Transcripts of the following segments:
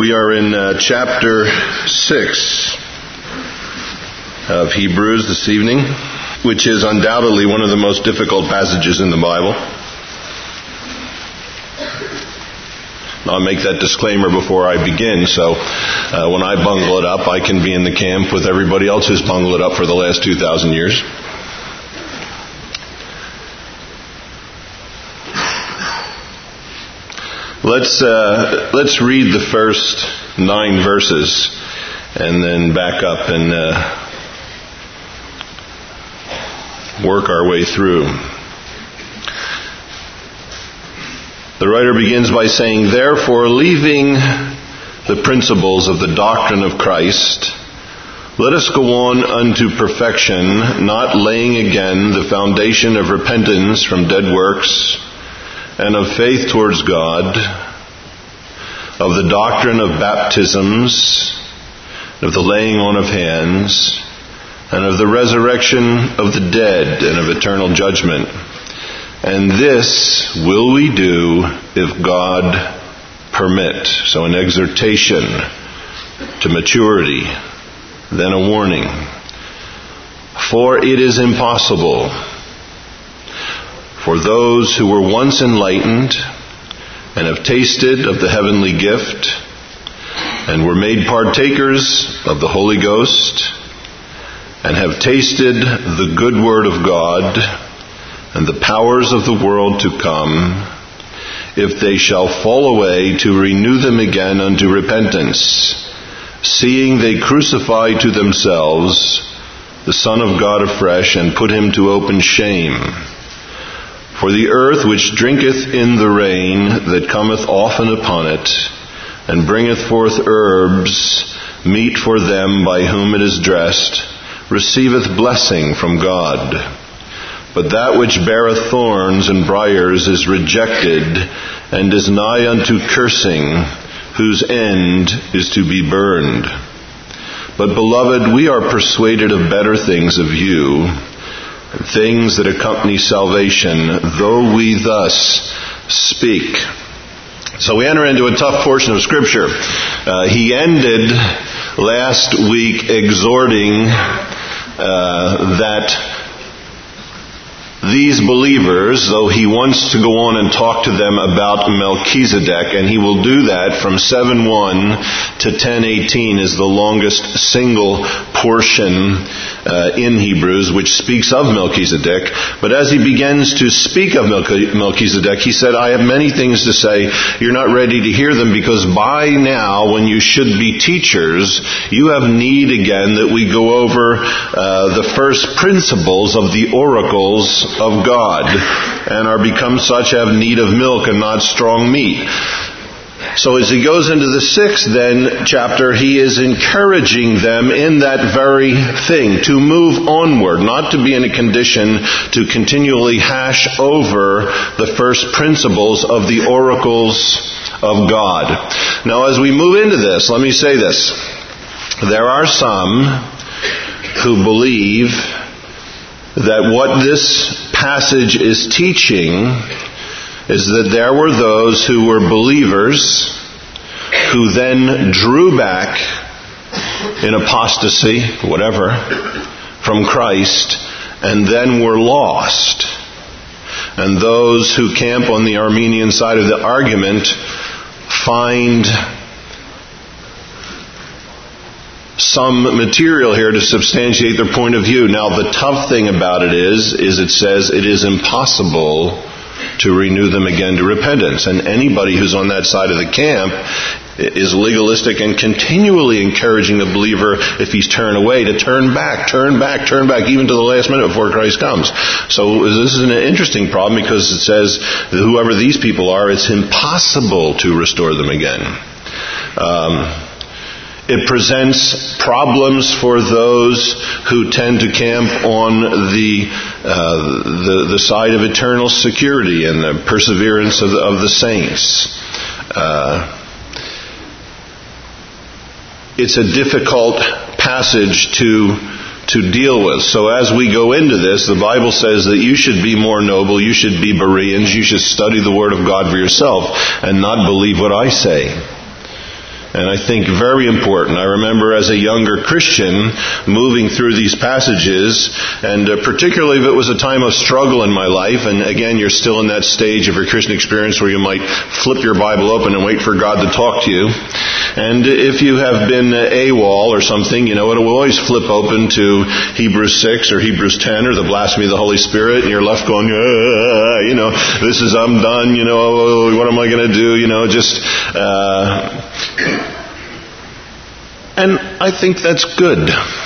We are in chapter 6 of Hebrews this evening, which is undoubtedly one of the most difficult passages in the Bible. I'll make that disclaimer before I begin, so when I bungle it up, I can be in the camp with everybody else who's bungled it up for the last 2,000 years. Let's read the first 9 verses and then back up and work our way through. The writer begins by saying, "Therefore, leaving the principles of the doctrine of Christ, let us go on unto perfection, not laying again the foundation of repentance from dead works, and of faith towards God, of the doctrine of baptisms, of the laying on of hands, and of the resurrection of the dead, and of eternal judgment. And this will we do if God permit." So an exhortation to maturity, then a warning. "For it is impossible for those who were once enlightened and have tasted of the heavenly gift and were made partakers of the Holy Ghost and have tasted the good word of God and the powers of the world to come, if they shall fall away, to renew them again unto repentance, seeing they crucify to themselves the Son of God afresh and put him to open shame. For the earth which drinketh in the rain that cometh often upon it, and bringeth forth herbs, meet for them by whom it is dressed, receiveth blessing from God. But that which beareth thorns and briars is rejected, and is nigh unto cursing, whose end is to be burned. But beloved, we are persuaded of better things of you, things that accompany salvation, though we thus speak." So we enter into a tough portion of Scripture. He ended last week exhorting that these believers, though he wants to go on and talk to them about Melchizedek, and he will do that from 7:1 to 10:18 is the longest single portion in Hebrews which speaks of Melchizedek. But as he begins to speak of Melchizedek, he said, "I have many things to say. You're not ready to hear them, because by now, when you should be teachers, you have need again that we go over the first principles of the oracles of God, and are become such, have need of milk and not strong meat." So as he goes into the 6th then chapter, he is encouraging them in that very thing, to move onward, not to be in a condition to continually hash over the first principles of the oracles of God. Now as we move into this, let me say this. There are some who believe that what this passage is teaching is that there were those who were believers who then drew back in apostasy, whatever, from Christ, and then were lost. And those who camp on the Arminian side of the argument find some material here to substantiate their point of view. Now the tough thing about it is it says it is impossible to renew them again to repentance. And anybody who's on that side of the camp is legalistic and continually encouraging the believer, if he's turned away, to turn back, even to the last minute before Christ comes. So this is an interesting problem, because it says that whoever these people are, it's impossible to restore them again. It presents problems for those who tend to camp on the side of eternal security and the perseverance of the saints. It's a difficult passage to deal with. So as we go into this, the Bible says that you should be more noble, you should be Bereans, you should study the Word of God for yourself and not believe what I say. And I think very important. I remember as a younger Christian moving through these passages, and particularly if it was a time of struggle in my life, and again, you're still in that stage of your Christian experience where you might flip your Bible open and wait for God to talk to you. And if you have been AWOL or something, it will always flip open to Hebrews 6 or Hebrews 10 or the blasphemy of the Holy Spirit, and you're left going, this is, I'm done, what am I going to do, and I think that's good.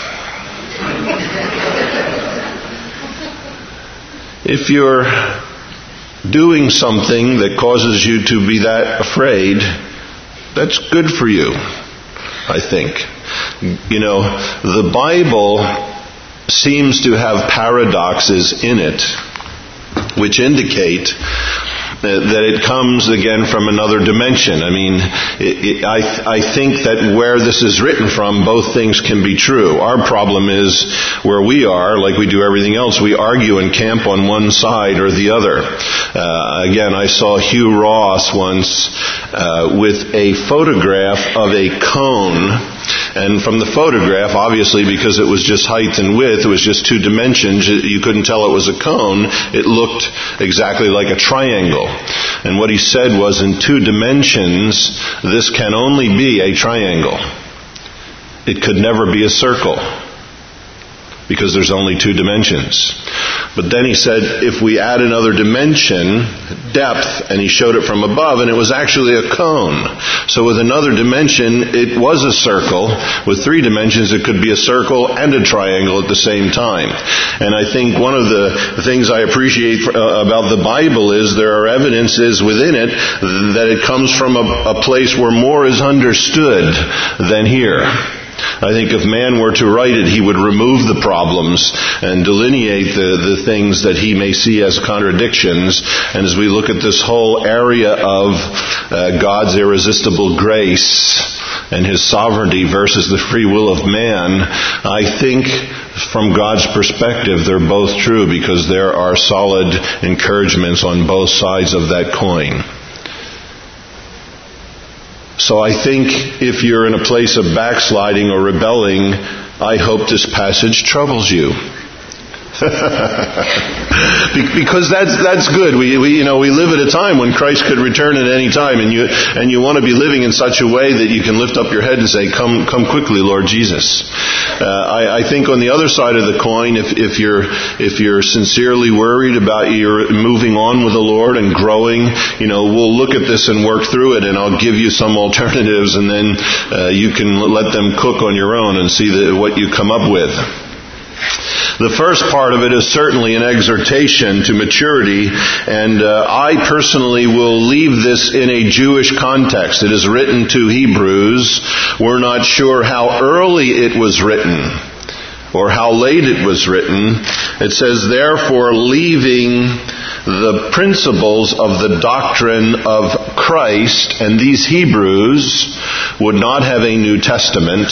If you're doing something that causes you to be that afraid, that's good for you, I think. The Bible seems to have paradoxes in it which indicate that it comes again from another dimension. I think that where this is written from, both things can be true. Our problem is where we are, like we do everything else, we argue and camp on one side or the other. Again, I saw Hugh Ross once with a photograph of a cone. And from the photograph, obviously, because it was just height and width, it was just two dimensions, you couldn't tell it was a cone. It looked exactly like a triangle. And what he said was, in two dimensions, this can only be a triangle. It could never be a circle, because there's only two dimensions. But then he said, if we add another dimension, depth, and he showed it from above, and it was actually a cone. So with another dimension, it was a circle. With three dimensions, it could be a circle and a triangle at the same time. And I think one of the things I appreciate about the Bible is there are evidences within it that it comes from a place where more is understood than here. I think if man were to write it, he would remove the problems and delineate the things that he may see as contradictions. And as we look at this whole area of God's irresistible grace and His sovereignty versus the free will of man, I think from God's perspective they're both true, because there are solid encouragements on both sides of that coin. So I think if you're in a place of backsliding or rebelling, I hope this passage troubles you. Because that's good. We live at a time when Christ could return at any time, and you want to be living in such a way that you can lift up your head and say, "Come quickly, Lord Jesus." I think on the other side of the coin, if you're sincerely worried about your moving on with the Lord and growing, we'll look at this and work through it, and I'll give you some alternatives, and then you can let them cook on your own and see what you come up with. The first part of it is certainly an exhortation to maturity, and I personally will leave this in a Jewish context. It is written to Hebrews. We're not sure how early it was written or how late it was written. It says, therefore, leaving the principles of the doctrine of Christ, and these Hebrews would not have a New Testament.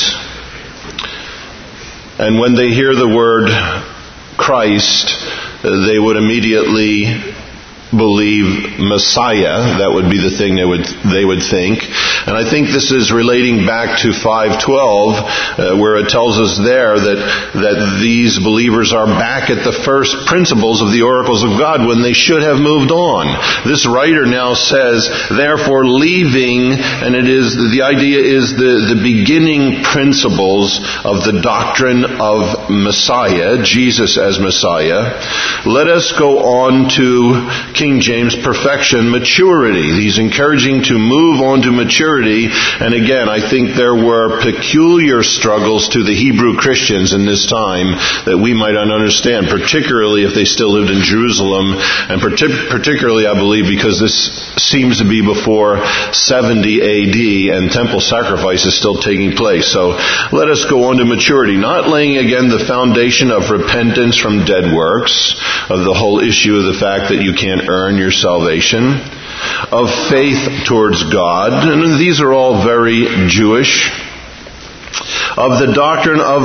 And when they hear the word Christ, they would immediately believe Messiah. That would be the thing they would think. And I think this is relating back to 5:12, where it tells us there that these believers are back at the first principles of the oracles of God when they should have moved on. This writer now says, therefore leaving, and the idea is the beginning principles of the doctrine of Messiah, Jesus as Messiah. Let us go on to King James, perfection, maturity. He's encouraging to move on to maturity. And again, I think there were peculiar struggles to the Hebrew Christians in this time that we might not understand, particularly if they still lived in Jerusalem, and particularly, I believe, because this seems to be before 70 AD and temple sacrifice is still taking place. So let us go on to maturity, not laying again the foundation of repentance from dead works, of the whole issue of the fact that you can't earn your salvation, of faith towards God, and these are all very Jewish, of the doctrine of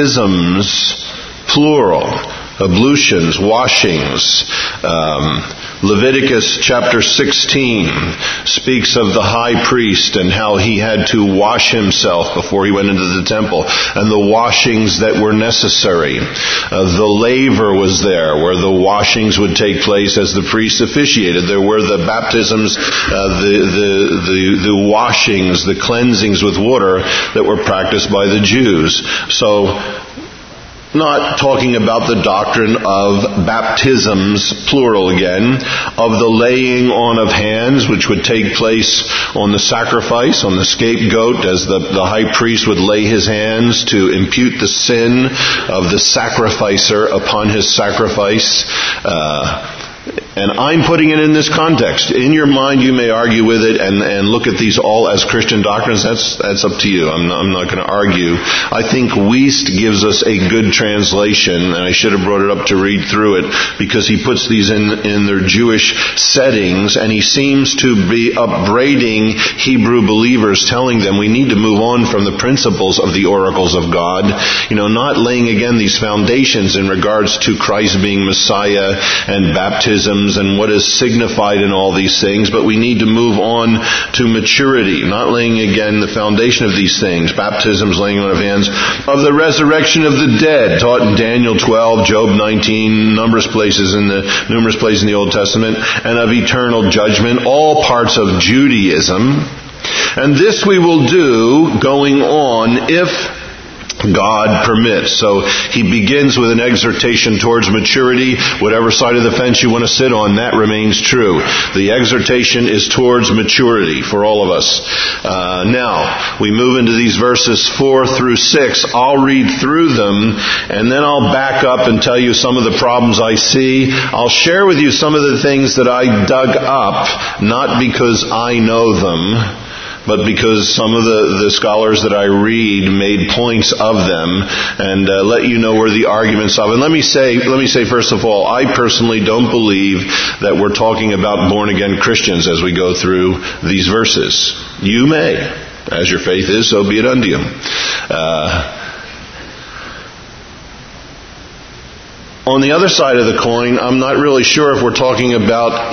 baptisms, plural, ablutions, washings, Leviticus chapter 16 speaks of the high priest and how he had to wash himself before he went into the temple, and the washings that were necessary. The laver was there, where the washings would take place as the priest officiated. There were the baptisms, the washings, the cleansings with water that were practiced by the Jews. So, not talking about the doctrine of baptisms, plural again, of the laying on of hands, which would take place on the sacrifice, on the scapegoat, as the high priest would lay his hands to impute the sin of the sacrificer upon his sacrifice. And I'm putting it in this context. In your mind, you may argue with it and look at these all as Christian doctrines. That's up to you. I'm not going to argue. I think Wiest gives us a good translation, and I should have brought it up to read through it, because he puts these in their Jewish settings, and he seems to be upbraiding Hebrew believers, telling them we need to move on from the principles of the oracles of God, not laying again these foundations in regards to Christ being Messiah and baptisms and what is signified in all these things, but we need to move on to maturity, not laying again the foundation of these things, baptisms, laying on of hands, of the resurrection of the dead, taught in Daniel 12, Job 19, numerous places in the Old Testament, and of eternal judgment, all parts of Judaism. And this we will do going on if God permits. So he begins with an exhortation towards maturity. Whatever side of the fence you want to sit on, that remains true. The exhortation is towards maturity for all of us. Now, we move into these verses 4 through 6. I'll read through them, and then I'll back up and tell you some of the problems I see. I'll share with you some of the things that I dug up, not because I know them, but because some of the scholars that I read made points of them, and let you know where the arguments of. And let me say first of all, I personally don't believe that we're talking about born-again Christians as we go through these verses. You may. As your faith is, so be it unto you. On the other side of the coin, I'm not really sure if we're talking about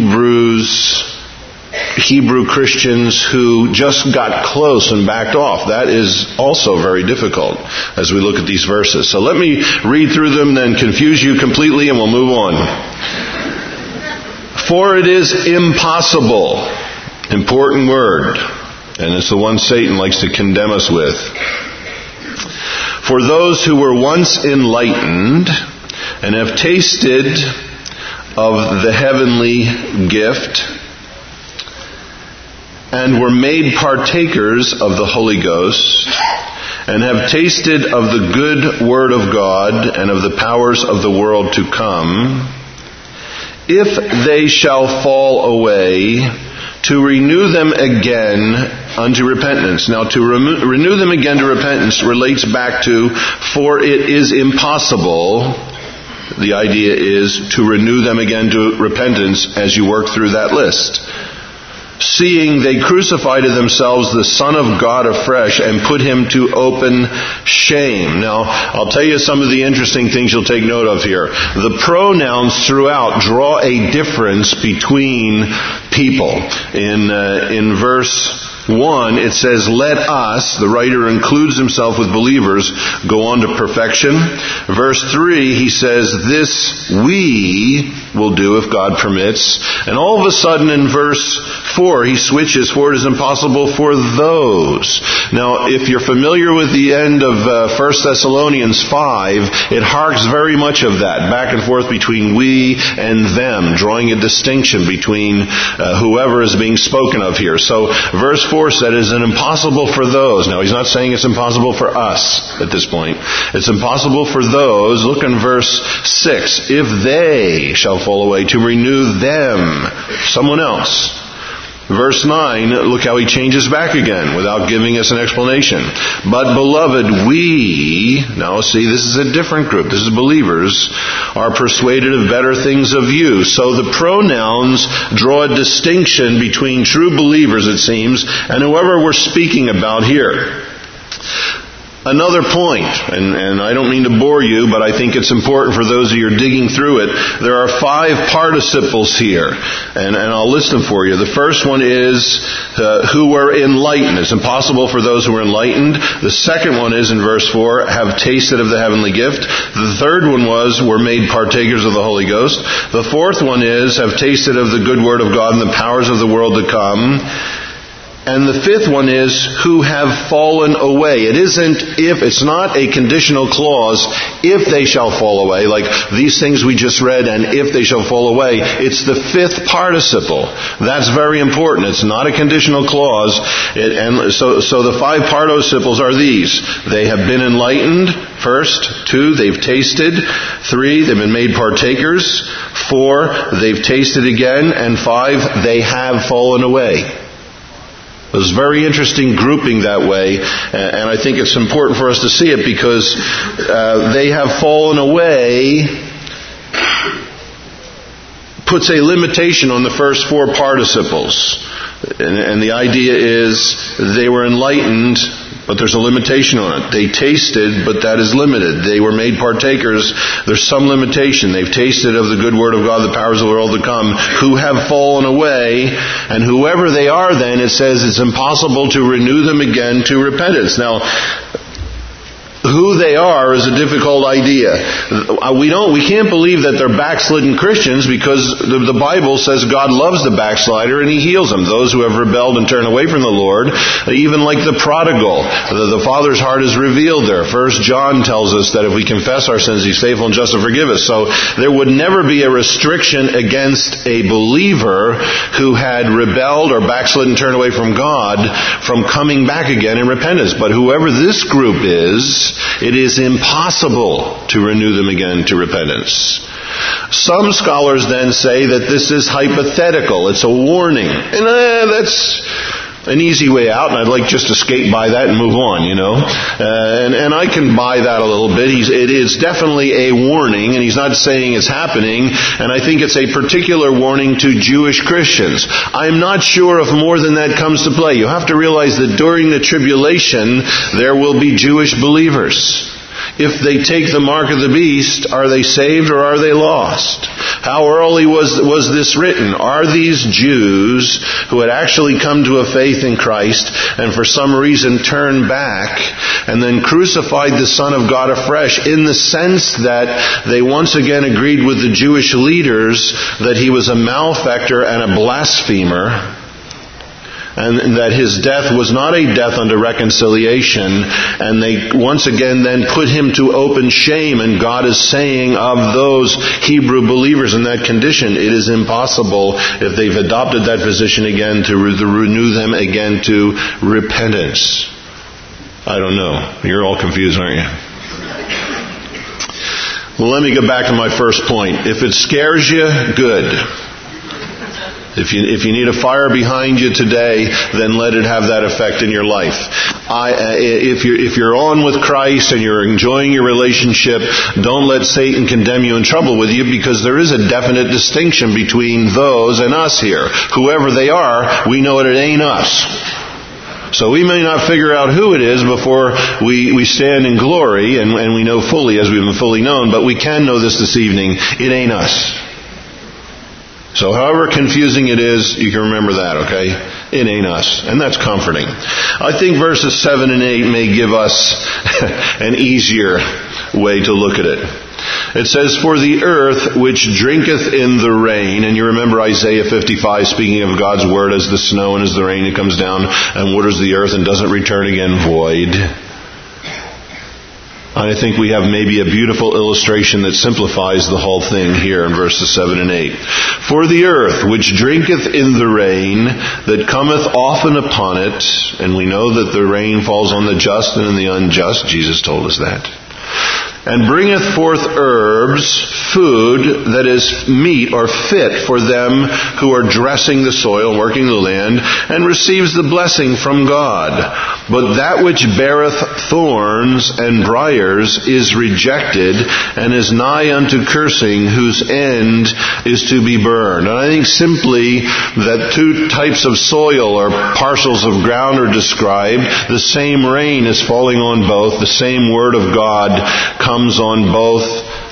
Hebrew Christians who just got close and backed off. That is also very difficult as we look at these verses. So let me read through them, then confuse you completely, and we'll move on. For it is impossible, important word, and it's the one Satan likes to condemn us with. For those who were once enlightened and have tasted of the heavenly gift and were made partakers of the Holy Ghost, and have tasted of the good word of God and of the powers of the world to come, if they shall fall away, to renew them again unto repentance. Now, to renew them again to repentance relates back to, for it is impossible. The idea is to renew them again to repentance as you work through that list. Seeing they crucify to themselves the Son of God afresh and put him to open shame. Now, I'll tell you some of the interesting things you'll take note of here. The pronouns throughout draw a difference between people. In verse 1, it says, let us, the writer includes himself with believers, go on to perfection. Verse 3, he says, this we will do if God permits. And all of a sudden in verse 4, he switches, for it is impossible for those. Now, if you're familiar with the end of 1 Thessalonians 5, it harks very much of that, back and forth between we and them, drawing a distinction between whoever is being spoken of here. So, verse 4 said it is impossible for those. Now, he's not saying it's impossible for us at this point. It's impossible for those. Look in verse 6. If they shall fall away, to renew them, someone else. Verse 9, look how he changes back again without giving us an explanation. But beloved, we, now see, this is a different group. This is believers, are persuaded of better things of you. So the pronouns draw a distinction between true believers, it seems, and whoever we're speaking about here. Another point, and I don't mean to bore you, but I think it's important for those of you who are digging through it. There are 5 participles here, and I'll list them for you. The first one is who were enlightened. It's impossible for those who were enlightened. The second one is, in verse 4, have tasted of the heavenly gift. The third one was, were made partakers of the Holy Ghost. The fourth one is, have tasted of the good word of God and the powers of the world to come. And the fifth one is, who have fallen away. It isn't if, it's not a conditional clause, if they shall fall away, like these things we just read, and if they shall fall away. It's the fifth participle. That's very important. It's not a conditional clause. So the 5 participles are these. They have been enlightened, first. 2, they've tasted. 3, they've been made partakers. 4, they've tasted again. And 5, they have fallen away. It was very interesting grouping that way, and I think it's important for us to see it because they have fallen away puts a limitation on the first 4 participles. And the idea is they were enlightened, but there's a limitation on it. They tasted, but that is limited. They were made partakers. There's some limitation. They've tasted of the good word of God, the powers of the world to come, who have fallen away. And whoever they are then, it says it's impossible to renew them again to repentance. Now, who they are is a difficult idea. We can't believe that they're backslidden Christians because the Bible says God loves the backslider and He heals them. Those who have rebelled and turned away from the Lord, even like the prodigal, the Father's heart is revealed there. 1 John tells us that if we confess our sins, He's faithful and just to forgive us. So there would never be a restriction against a believer who had rebelled or backslidden and turned away from God from coming back again in repentance. But whoever this group is, it is impossible to renew them again to repentance. Some scholars then say that this is hypothetical. It's a warning. And that's an easy way out, and I'd like just to skate by that and move on, and I can buy that a little bit. It is definitely a warning, and he's not saying it's happening, and I think it's a particular warning to Jewish Christians. I'm not sure if more than that comes to play. You have to realize that during the tribulation, there will be Jewish believers. If they take the mark of the beast, are they saved or are they lost? How early was this written? Are these Jews who had actually come to a faith in Christ and for some reason turned back and then crucified the Son of God afresh in the sense that they once again agreed with the Jewish leaders that He was a malefactor and a blasphemer, and that His death was not a death unto reconciliation, and they once again then put Him to open shame, and God is saying of those Hebrew believers in that condition, it is impossible, if they've adopted that position again, to renew them again to repentance. I don't know. You're all confused, aren't you? Well, let me get back to my first point. If it scares you, good. If you need a fire behind you today, then let it have that effect in your life. If you're on with Christ and you're enjoying your relationship, don't let Satan condemn you and trouble with you, because there is a definite distinction between those and us here. Whoever they are, we know it ain't us. So we may not figure out who it is before we stand in glory and we know fully as we've been fully known, but we can know this evening, it ain't us. So however confusing it is, you can remember that, okay? It ain't us. And that's comforting. I think verses 7 and 8 may give us an easier way to look at it. It says, for the earth which drinketh in the rain, and you remember Isaiah 55 speaking of God's word as the snow and as the rain that comes down and waters the earth and doesn't return again void. I think we have maybe a beautiful illustration that simplifies the whole thing here in verses 7 and 8. For the earth which drinketh in the rain that cometh often upon it, and we know that the rain falls on the just and on the unjust, Jesus told us that. and bringeth forth herbs, food that is meet or fit for them who are dressing the soil, working the land, and receives the blessing from God. But that which beareth thorns and briars is rejected, and is nigh unto cursing, whose end is to be burned. And I think simply that two types of soil or parcels of ground are described. The same rain is falling on both. The same word of God comes on both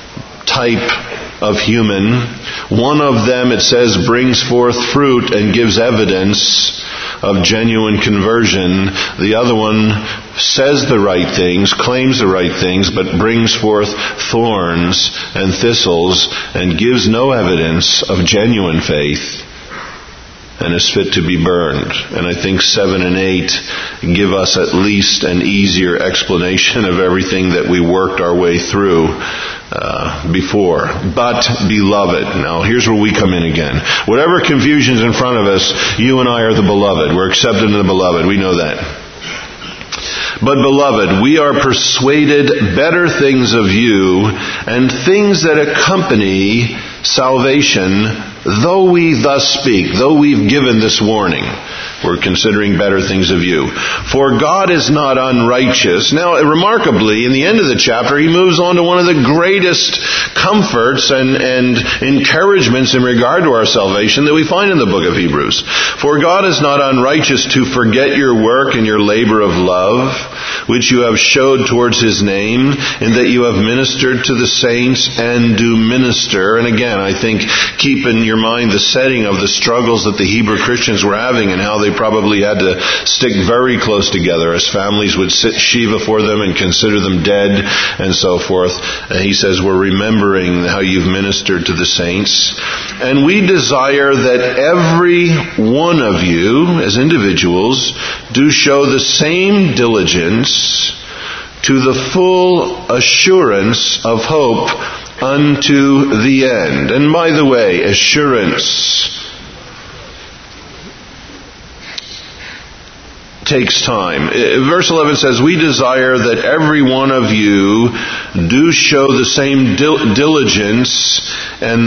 type of human. One of them, it says, brings forth fruit and gives evidence of genuine conversion. The other one says the right things, claims the right things, but brings forth thorns and thistles and gives no evidence of genuine faith, and is fit to be burned. And I think 7 and 8 give us at least an easier explanation of everything that we worked our way through before. But, beloved, now here's where we come in again. Whatever confusion's in front of us, you and I are the beloved. We're accepted in the beloved. We know that. But, beloved, we are persuaded better things of you, and things that accompany salvation, though we thus speak, though we've given this warning. We're considering better things of you. For God is not unrighteous. Now, remarkably, in the end of the chapter, he moves on to one of the greatest comforts and encouragements in regard to our salvation that we find in the book of Hebrews. For God is not unrighteous to forget your work and your labor of love, which you have showed towards his name, in that you have ministered to the saints and do minister. And again, I think keep in your mind the setting of the struggles that the Hebrew Christians were having, and how they probably had to stick very close together as families would sit Shiva for them and consider them dead and so forth. And he says, we're remembering how you've ministered to the saints. And we desire that every one of you, as individuals, do show the same diligence to the full assurance of hope unto the end. And by the way, assurance takes time. Verse 11 says, we desire that every one of you do show the same diligence, and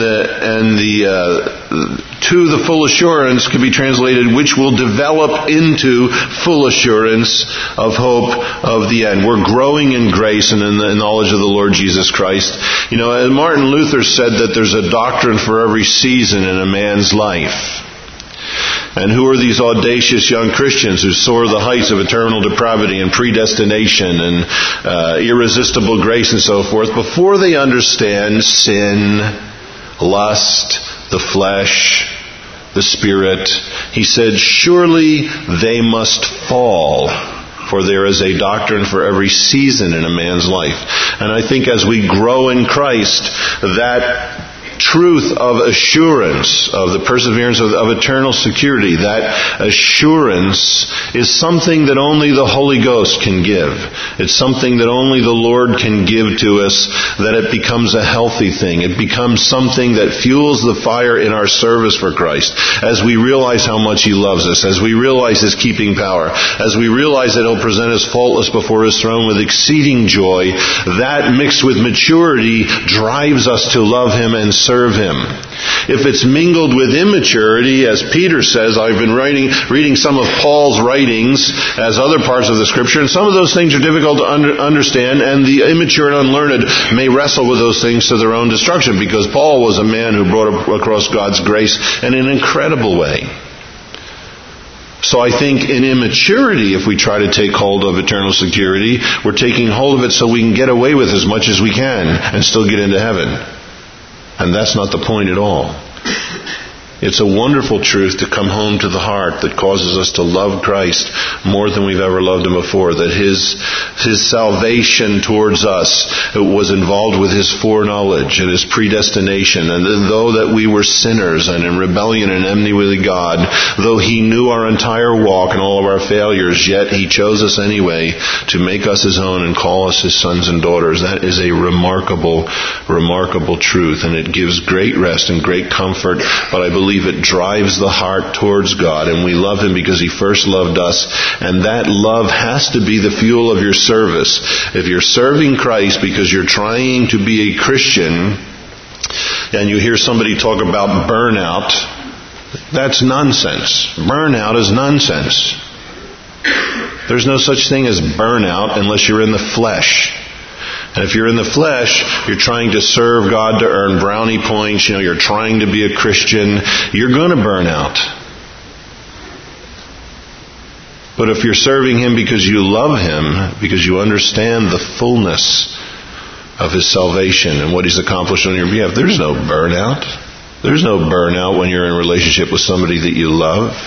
to the full assurance could be translated, which will develop into full assurance of hope of the end. We're growing in grace and in the knowledge of the Lord Jesus Christ. You know, Martin Luther said that there's a doctrine for every season in a man's life. And who are these audacious young Christians who soar the heights of eternal depravity and predestination and irresistible grace and so forth before they understand sin, lust, the flesh, the spirit? He said, surely they must fall, for there is a doctrine for every season in a man's life. And I think as we grow in Christ, that truth of assurance, of the perseverance of eternal security, that assurance is something that only the Holy Ghost can give. It's something that only the Lord can give to us, that it becomes a healthy thing. It becomes something that fuels the fire in our service for Christ. As we realize how much He loves us, as we realize His keeping power, as we realize that He'll present us faultless before His throne with exceeding joy, that mixed with maturity drives us to love Him and serve Him. If it's mingled with immaturity, as Peter says, I've been reading some of Paul's writings as other parts of the Scripture, and some of those things are difficult to understand, and the immature and unlearned may wrestle with those things to their own destruction, because Paul was a man who brought across God's grace in an incredible way. So I think in immaturity, if we try to take hold of eternal security, we're taking hold of it so we can get away with as much as we can and still get into heaven. And that's not the point at all. It's a wonderful truth to come home to the heart that causes us to love Christ more than we've ever loved Him before. That His salvation towards us was involved with His foreknowledge and His predestination. And though that we were sinners and in rebellion and enmity with God, though He knew our entire walk and all of our failures, yet He chose us anyway to make us His own and call us His sons and daughters. That is a remarkable, remarkable truth. And it gives great rest and great comfort. But I believe believe it drives the heart towards God, and we love Him because He first loved us, and that love has to be the fuel of your service. If you're serving Christ because you're trying to be a Christian, and you hear somebody talk about burnout, that's nonsense. Burnout is nonsense. There's no such thing as burnout unless you're in the flesh. And if you're in the flesh, you're trying to serve God to earn brownie points, you're trying to be a Christian, you're going to burn out. But if you're serving Him because you love Him, because you understand the fullness of His salvation and what He's accomplished on your behalf, there's no burnout. There's no burnout when you're in a relationship with somebody that you love.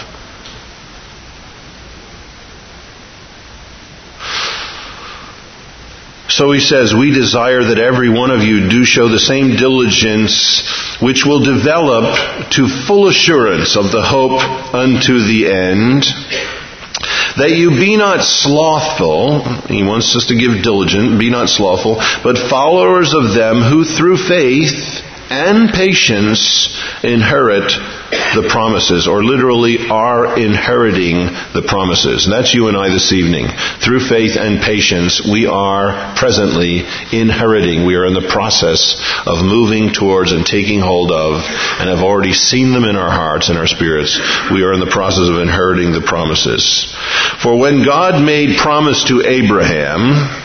So he says, we desire that every one of you do show the same diligence which will develop to full assurance of the hope unto the end, that you be not slothful. He wants us to give diligence, be not slothful, but followers of them who through faith and patience inherit the promises, or literally are inheriting the promises. And that's you and I this evening. Through faith and patience, we are presently inheriting. We are in the process of moving towards and taking hold of, and have already seen them in our hearts and our spirits. We are in the process of inheriting the promises. For when God made promise to Abraham,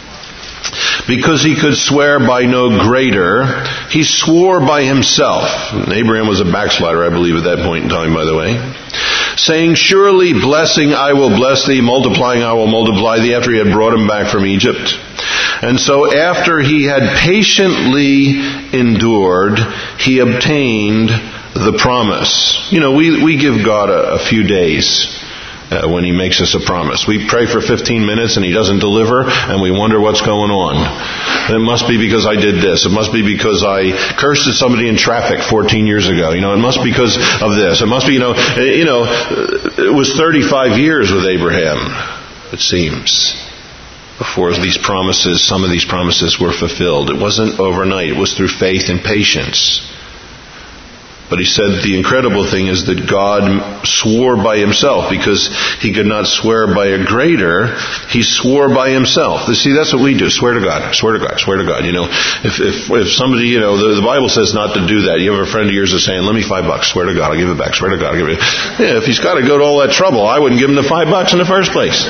because he could swear by no greater, he swore by himself. And Abraham was a backslider, I believe, at that point in time, by the way. Saying, surely blessing I will bless thee, multiplying I will multiply thee, after he had brought him back from Egypt. And so after he had patiently endured, he obtained the promise. We give God a few days when He makes us a promise. We pray for 15 minutes and He doesn't deliver, and we wonder what's going on. It must be because I did this. It must be because I cursed at somebody in traffic 14 years ago. It must be because of this. It must be, it was 35 years with Abraham, it seems, before these promises, some of these promises were fulfilled. It wasn't overnight. It was through faith and patience. But he said the incredible thing is that God swore by Himself, because He could not swear by a greater. He swore by Himself. See, that's what we do. Swear to God. Swear to God. Swear to God. If somebody, the Bible says not to do that. You have a friend of yours that's saying, "Lend me $5. Swear to God, I'll give it back. Swear to God, I'll give it." Yeah, if he's got to go to all that trouble, I wouldn't give him the $5 in the first place.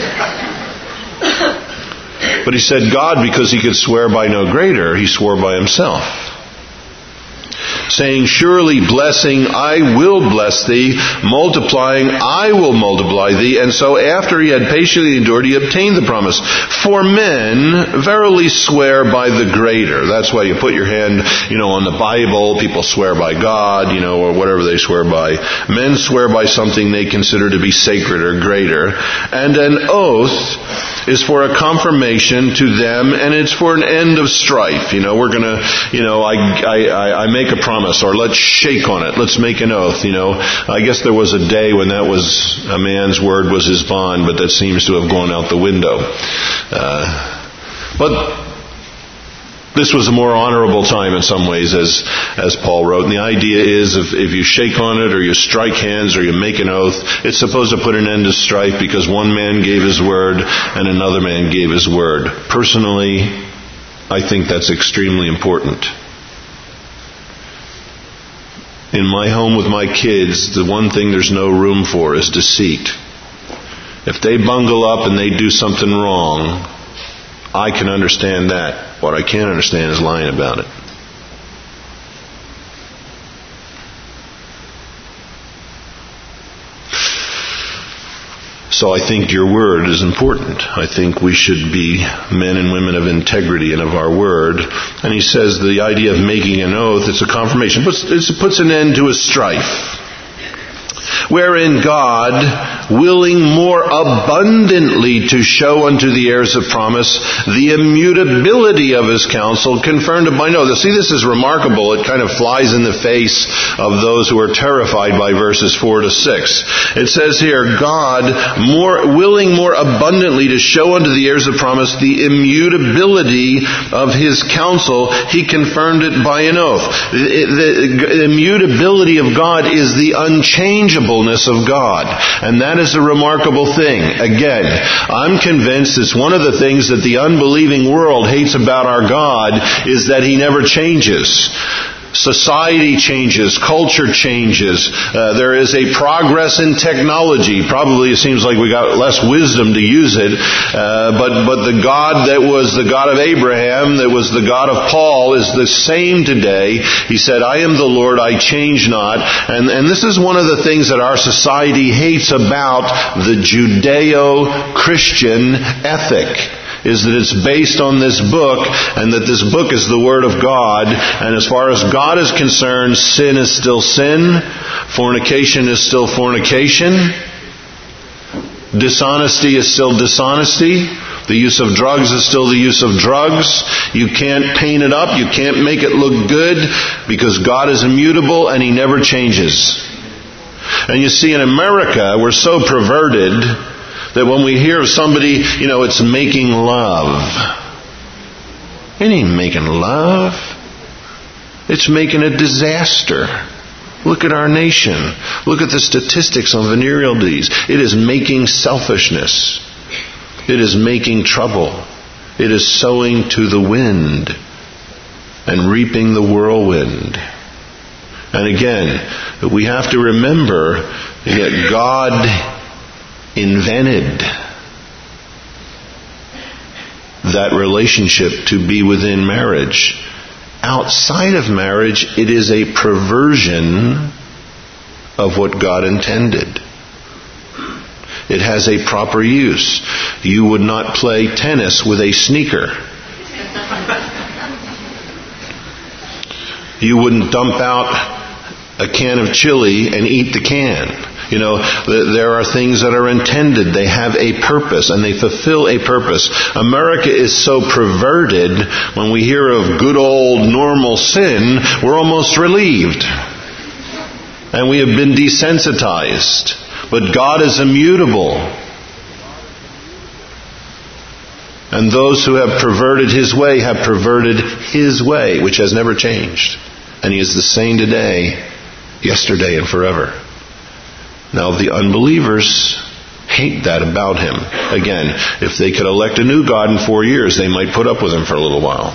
But he said God, because He could swear by no greater, He swore by Himself, saying, surely blessing I will bless thee, multiplying I will multiply thee. And so after he had patiently endured, he obtained the promise. For men verily swear by the greater. That's why you put your hand, on the Bible. People swear by God, or whatever they swear by. Men swear by something they consider to be sacred or greater. And an oath is for a confirmation to them, and it's for an end of strife. We're gonna, I make a promise, or let's shake on it. Let's make an oath. I guess there was a day when that was a man's word was his bond, but that seems to have gone out the window. But this was a more honorable time in some ways, as Paul wrote. And the idea is, if you shake on it, or you strike hands, or you make an oath, it's supposed to put an end to strife, because one man gave his word and another man gave his word. Personally, I think that's extremely important. In my home with my kids, the one thing there's no room for is deceit. If they bungle up and they do something wrong, I can understand that. What I can't understand is lying about it. So I think your word is important. I think we should be men and women of integrity and of our word. And he says the idea of making an oath, it's a confirmation. It puts an end to a strife, wherein God willing more abundantly to show unto the heirs of promise the immutability of his counsel, confirmed by no. See, this is remarkable. It kind of flies in the face of those who are terrified by verses 4 to 6. It says here, God, willing more abundantly to show unto the heirs of promise the immutability of his counsel, he confirmed it by an oath. The immutability of God is the unchangeableness of God. And that is a remarkable thing. Again, I'm convinced it's one of the things that the unbelieving world hates about our God is that he never changes. Society changes, culture changes, there is a progress in technology. Probably it seems like we got less wisdom to use it, but the God that was the God of Abraham, that was the God of Paul, is the same today. He said, I am the Lord, I change not. And this is one of the things that our society hates about the Judeo-Christian ethic, is that it's based on this book, and that this book is the Word of God, and as far as God is concerned, sin is still sin, fornication is still fornication, dishonesty is still dishonesty, the use of drugs is still the use of drugs. You can't paint it up, you can't make it look good, because God is immutable and He never changes. And you see, in America, we're so perverted that when we hear of somebody, it's making love. It ain't making love. It's making a disaster. Look at our nation. Look at the statistics on venereal disease. It is making selfishness. It is making trouble. It is sowing to the wind and reaping the whirlwind. And again, we have to remember that God invented that relationship to be within marriage. Outside of marriage, it is a perversion of what God intended. It has a proper use. You would not play tennis with a sneaker. You wouldn't dump out a can of chili and eat the can. There are things that are intended. They have a purpose, and they fulfill a purpose. America is so perverted, when we hear of good old normal sin, we're almost relieved. And we have been desensitized. But God is immutable. And those who have perverted His way have perverted His way, which has never changed. And He is the same today, yesterday, and forever. Now, the unbelievers hate that about Him. Again, if they could elect a new God in 4 years, they might put up with Him for a little while.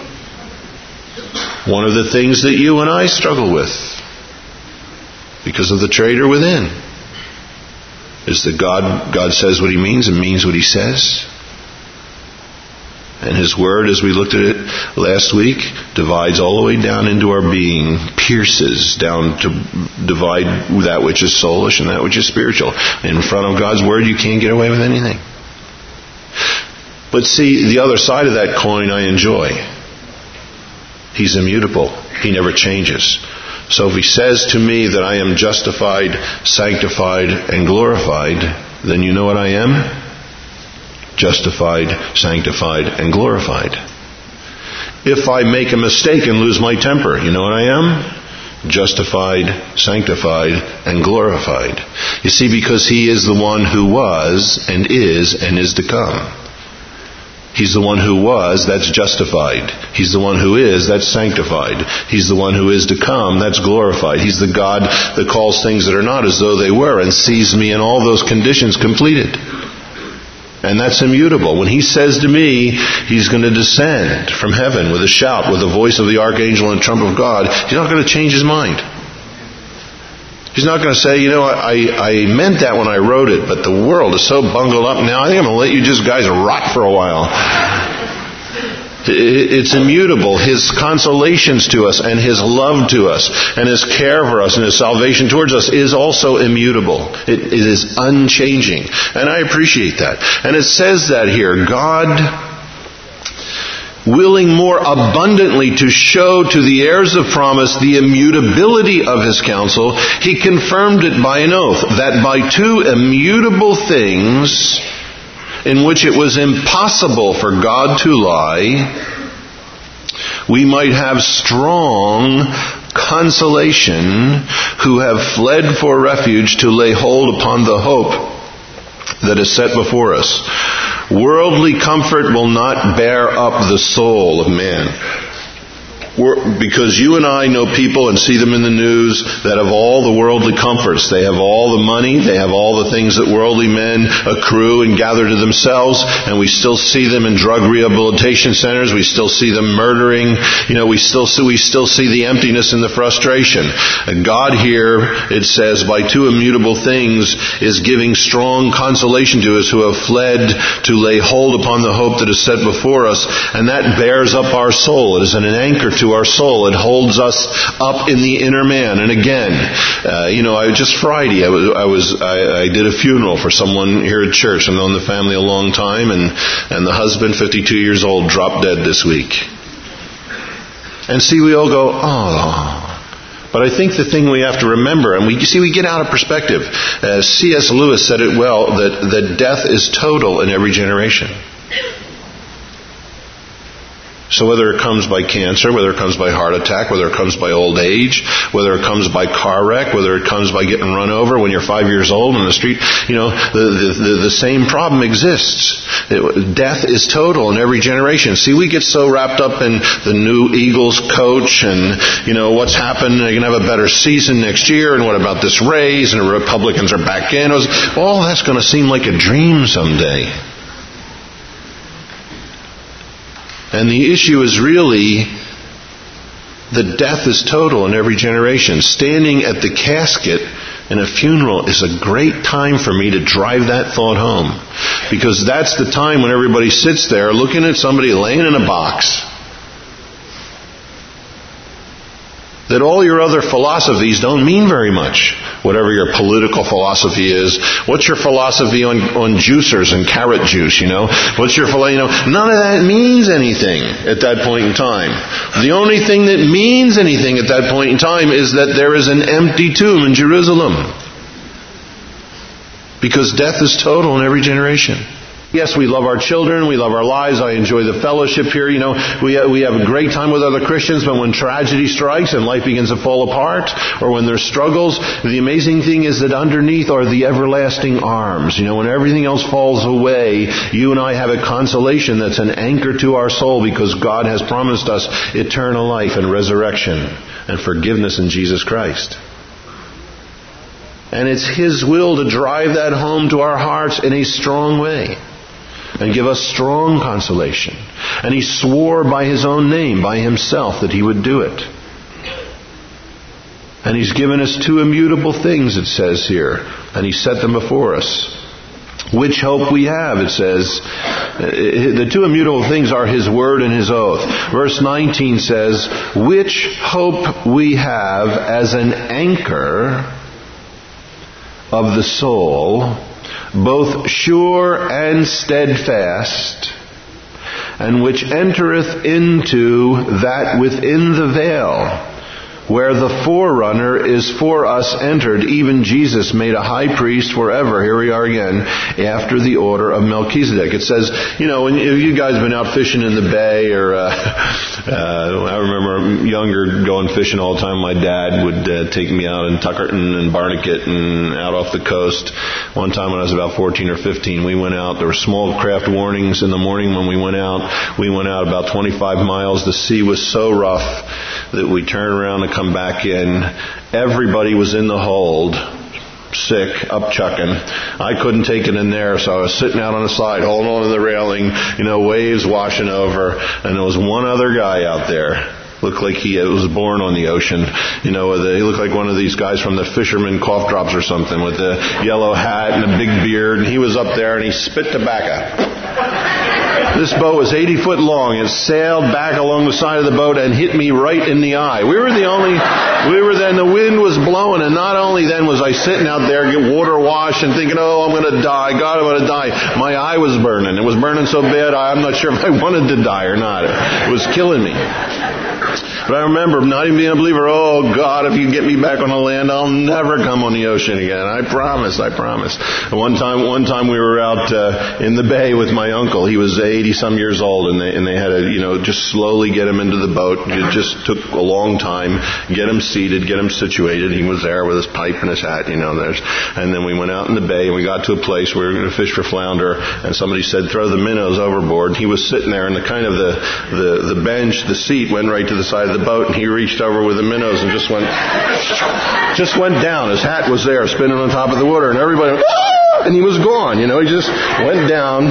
One of the things that you and I struggle with, because of the traitor within, is that God says what He means and means what He says. And His Word, as we looked at it last week, divides all the way down into our being, pierces down to divide that which is soulish and that which is spiritual. In front of God's Word, you can't get away with anything. But see, the other side of that coin I enjoy. He's immutable. He never changes. So if He says to me that I am justified, sanctified, and glorified, then you know what I am? Justified, sanctified, and glorified. If I make a mistake and lose my temper, you know what I am? Justified, sanctified, and glorified. You see, because He is the one who was, and is to come. He's the one who was, that's justified. He's the one who is, that's sanctified. He's the one who is to come, that's glorified. He's the God that calls things that are not as though they were, and sees me in all those conditions completed. And that's immutable. When He says to me, He's going to descend from heaven with a shout, with the voice of the archangel and trump of God, He's not going to change His mind. He's not going to say, I meant that when I wrote it, but the world is so bungled up now, I think I'm going to let you just guys rot for a while. It's immutable. His consolations to us and His love to us and His care for us and His salvation towards us is also immutable. It is unchanging. And I appreciate that. And it says that here, God willing more abundantly to show to the heirs of promise the immutability of his counsel, he confirmed it by an oath, that by two immutable things in which it was impossible for God to lie, we might have strong consolation who have fled for refuge to lay hold upon the hope that is set before us. Worldly comfort will not bear up the soul of man. Because you and I know people and see them in the news that have all the worldly comforts. They have all the money. They have all the things that worldly men accrue and gather to themselves. And we still see them in drug rehabilitation centers. We still see them murdering. We still see the emptiness and the frustration. And God here, it says, by two immutable things is giving strong consolation to us who have fled to lay hold upon the hope that is set before us. And that bears up our soul. It is an anchor to our soul. It holds us up in the inner man. And again, just Friday, I did a funeral for someone here at church. I've known the family a long time, and the husband, 52 years old, dropped dead this week. And see, we all go, oh. But I think the thing we have to remember, and we get out of perspective. C.S. Lewis said it well, that death is total in every generation. So whether it comes by cancer, whether it comes by heart attack, whether it comes by old age, whether it comes by car wreck, whether it comes by getting run over when you're 5 years old on the street, the same problem exists. Death is total in every generation. See, we get so wrapped up in the new Eagles coach and, what's happened. They're going to have a better season next year, and what about this raise, and the Republicans are back in. All that's going to seem like a dream someday. And the issue is really that death is total in every generation. Standing at the casket in a funeral is a great time for me to drive that thought home. Because that's the time when everybody sits there looking at somebody laying in a box. That all your other philosophies don't mean very much. Whatever your political philosophy is. What's your philosophy on juicers and carrot juice, What's your philosophy, None of that means anything at that point in time. The only thing that means anything at that point in time is that there is an empty tomb in Jerusalem. Because death is total in every generation. Yes, we love our children, we love our lives, I enjoy the fellowship here, we have a great time with other Christians, but when tragedy strikes and life begins to fall apart, or when there's struggles, the amazing thing is that underneath are the everlasting arms. When everything else falls away, you and I have a consolation that's an anchor to our soul because God has promised us eternal life and resurrection and forgiveness in Jesus Christ. And it's His will to drive that home to our hearts in a strong way. And give us strong consolation. And He swore by His own name, by Himself, that He would do it. And He's given us two immutable things, it says here. And He set them before us. Which hope we have, it says. The two immutable things are His word and His oath. Verse 19 says, which hope we have as an anchor of the soul, both sure and steadfast, and which entereth into that within the veil, where the forerunner is for us entered, even Jesus made a high priest forever. Here we are again, after the order of Melchizedek. It says, when you guys have been out fishing in the bay, or I remember younger going fishing all the time. My dad would take me out in Tuckerton and Barnegat and out off the coast. One time when I was about 14 or 15, we went out. There were small craft warnings in the morning when we went out. We went out about 25 miles. The sea was so rough that we turned around to come back in. Everybody was in the hold, sick, up chucking. I couldn't take it in there, so I was sitting out on the side, holding on to the railing, waves washing over, and there was one other guy out there. Looked like he was born on the ocean. He looked like one of these guys from the Fisherman Cough Drops or something, with a yellow hat and a big beard, and he was up there and he spit tobacco. This boat was 80 foot long. It sailed back along the side of the boat and hit me right in the eye. The wind was blowing, and not only then was I sitting out there, get water washed and thinking, oh, I'm going to die. God, I'm going to die. My eye was burning. It was burning so bad, I'm not sure if I wanted to die or not. It was killing me. But I remember not even being a believer, oh God, if you get me back on the land, I'll never come on the ocean again. I promise. And one time we were out in the bay with my uncle. He was 80 some years old, and they had to, just slowly get him into the boat. It just took a long time. Get him seated, get him situated. He was there with his pipe and his hat, and then we went out in the bay and we got to a place where we were going to fish for flounder, and somebody said, throw the minnows overboard. He was sitting there, and the bench, the seat went right to the side of the boat, and he reached over with the minnows and just went down. His hat was there spinning on top of the water, and everybody went, ah! And he was gone. He just went down.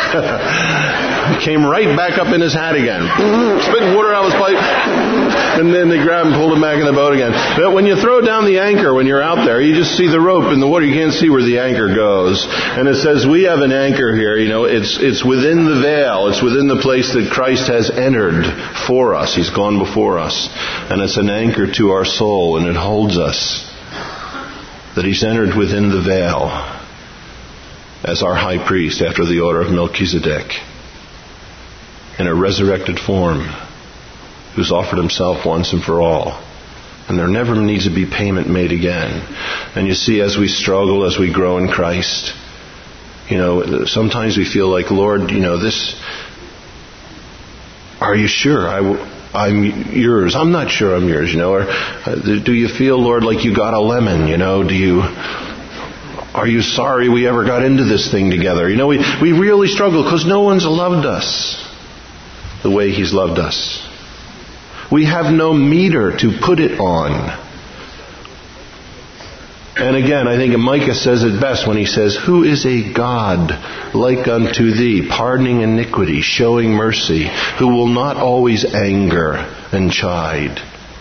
Came right back up in his hat again. Spitting water out of his pipe. And then they grabbed him and pulled him back in the boat again. But when you throw down the anchor, when you're out there, you just see the rope in the water. You can't see where the anchor goes. And it says, we have an anchor here. It's within the veil. It's within the place that Christ has entered for us. He's gone before us. And it's an anchor to our soul, and it holds us. That He's entered within the veil as our high priest after the order of Melchizedek, in a resurrected form, who's offered Himself once and for all. And there never needs to be payment made again. And you see, as we struggle, as we grow in Christ, sometimes we feel like, Lord, are you sure I'm yours? I'm not sure I'm yours, Or do you feel, Lord, like you got a lemon, Are you sorry we ever got into this thing together? We really struggle because no one's loved us the way He's loved us. We have no meter to put it on. And again, I think Micah says it best when he says, who is a God like unto thee, pardoning iniquity, showing mercy, who will not always anger and chide?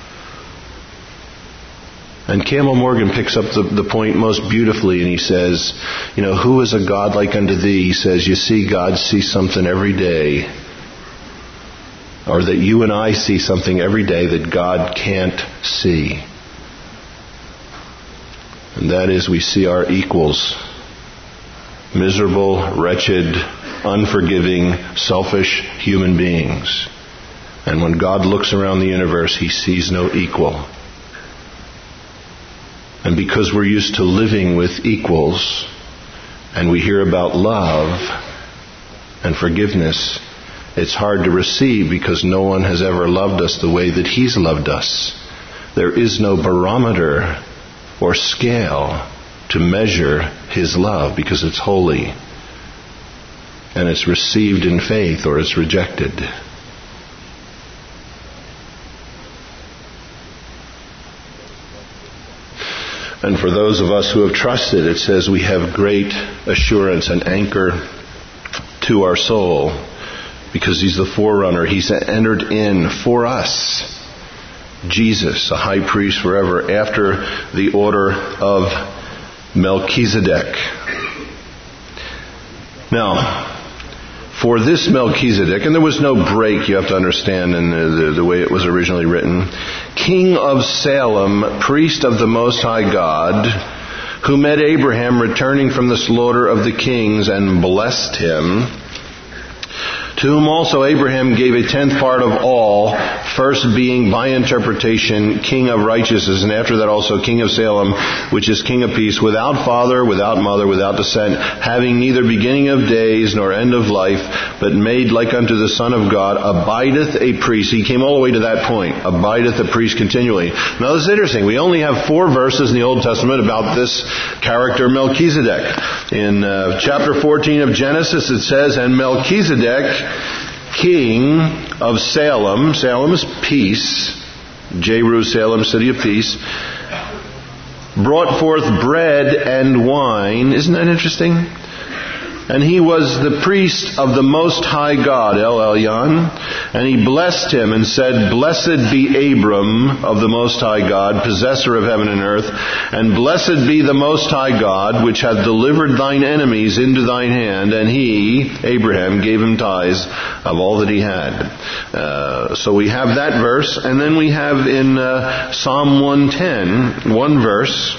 And Campbell Morgan picks up the point most beautifully, and he says, who is a God like unto thee? He says, you see, God sees something every day, or that you and I see something every day that God can't see. And that is, we see our equals, miserable, wretched, unforgiving, selfish human beings. And when God looks around the universe, He sees no equal. And because we're used to living with equals, and we hear about love and forgiveness, it's hard to receive because no one has ever loved us the way that He's loved us. There is no barometer or scale to measure His love because it's holy. And it's received in faith or it's rejected. And for those of us who have trusted, it says we have great assurance and anchor to our soul because He's the forerunner. He's entered in for us. Jesus, a high priest forever, after the order of Melchizedek. Now, for this Melchizedek, and there was no break, you have to understand, in the way it was originally written, King of Salem, priest of the Most High God, who met Abraham returning from the slaughter of the kings and blessed him, to whom also Abraham gave a 10th part of all, first being by interpretation King of righteousness, and after that also King of Salem, which is King of peace, without father, without mother, without descent, having neither beginning of days nor end of life, but made like unto the Son of God, abideth a priest. He came all the way to that point. Abideth a priest continually. Now this is interesting. We only have 4 verses in the Old Testament about this character Melchizedek. In chapter 14 of Genesis it says, and Melchizedek, King of Salem, Salem is peace, Jerusalem, city of peace, brought forth bread and wine. Isn't that interesting? And he was the priest of the Most High God, El Elyon. And he blessed him and said, Blessed be Abram of the Most High God, possessor of heaven and earth. And blessed be the Most High God, which hath delivered thine enemies into thine hand. And he, Abraham, gave him tithes of all that he had. So we have that verse. And then we have in Psalm 110, one verse.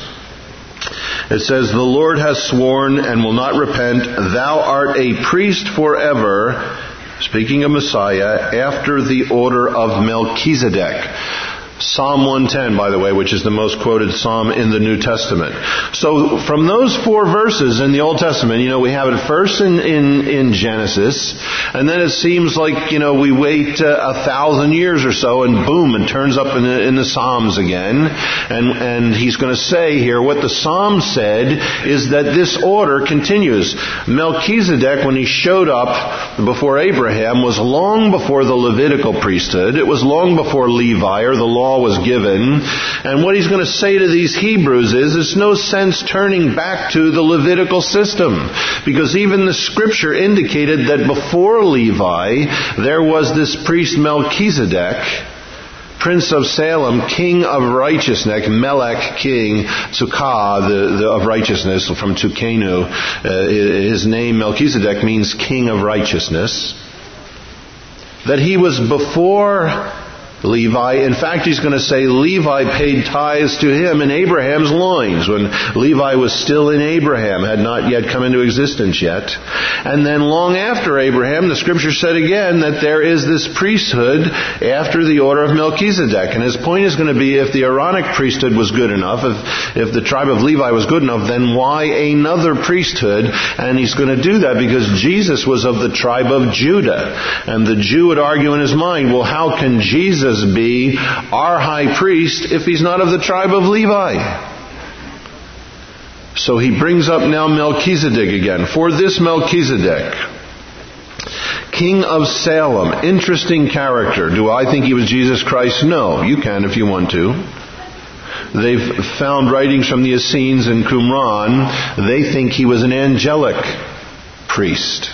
It says, The Lord has sworn and will not repent. Thou art a priest forever, speaking of Messiah, after the order of Melchizedek. Psalm 110, by the way, which is the most quoted psalm in the New Testament. So from those 4 verses in the Old Testament, we have it first in Genesis, and then it seems like, we wait 1,000 years or so, and boom, it turns up in the Psalms again. And he's going to say here, what the Psalm said is that this order continues. Melchizedek, when he showed up before Abraham, was long before the Levitical priesthood. It was long before Levi, or the law was given. And what he's going to say to these Hebrews is, there's no sense turning back to the Levitical system. Because even the scripture indicated that before Levi, there was this priest Melchizedek, Prince of Salem, King of Righteousness, Melech, King, Tzukah, of righteousness, from Tzukenu. His name, Melchizedek, means King of Righteousness. That he was before Levi. In fact, he's going to say Levi paid tithes to him in Abraham's loins, when Levi was still in Abraham, had not yet come into existence yet. And then long after Abraham, the scripture said again that there is this priesthood after the order of Melchizedek. And his point is going to be, if the Aaronic priesthood was good enough, if the tribe of Levi was good enough, then why another priesthood? And he's going to do that because Jesus was of the tribe of Judah. And the Jew would argue in his mind, well, how can Jesus be our high priest if he's not of the tribe of Levi? So he brings up now Melchizedek again. For this Melchizedek, King of Salem, interesting character. Do I think he was Jesus Christ? No. You can if you want to. They've found writings from the Essenes and Qumran. They think he was an angelic priest.